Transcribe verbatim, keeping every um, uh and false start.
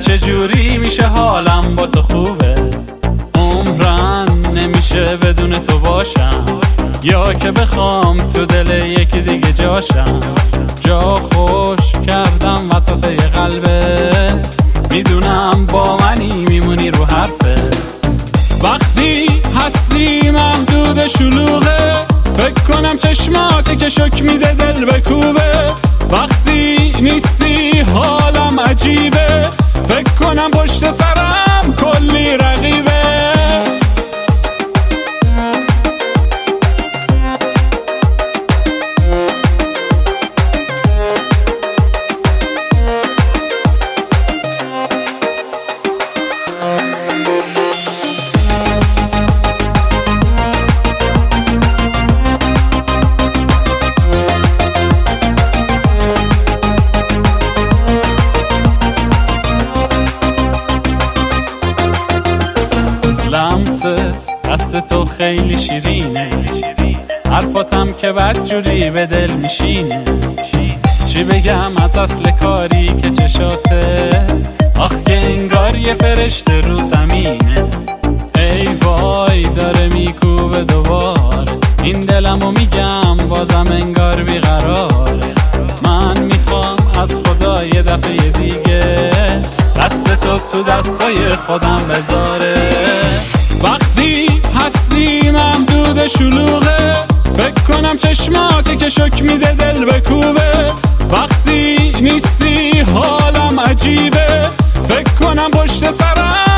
چجوری میشه حالم با تو خوبه. عمرن نمیشه بدون تو باشم، یا که بخوام تو دل یکی دیگه جاشم. جا خوش کردم وسط یه قلبه، میدونم با منی میمونی رو حرفه. وقتی هستی محدود شلوغه، فکر کنم چشماتی که شک میده دل بکوبه. وقتی نیستی حالم عجیبه، فکر کنم پشت سرم کلی رقیبه. لمس دست تو خیلی شیرینه، حرفاتم که بدجوری به دل میشینه. چی بگم از اصل کاری که چشاته، آخ که انگار یه فرشته رو زمینه. ای وای داره میکوبه دوباره، این دلمو میگم بازم انگار بیقراره. من میخوام از خدا یه دفعه دیگه دست تو تو دستای خودم بذاره. وقتی هستی محدود شلوغه، فکر کنم چشماتی که شک میده دل بکوبه. وقتی نیستی حالم عجیبه، فکر کنم پشت سرم